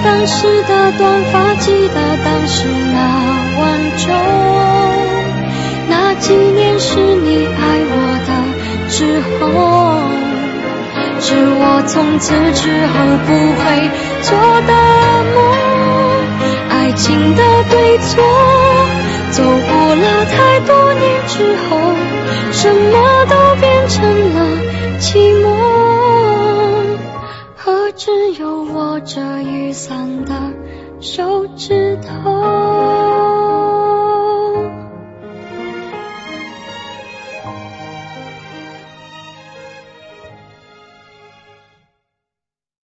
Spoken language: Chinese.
当时的短发，记得当时那晚钟，那几年是你爱我的之后，是我从此之后不会做的梦。爱情的对错，走过了太多年之后，什么都变成了寂寞，和只有我这雨伞的手指头。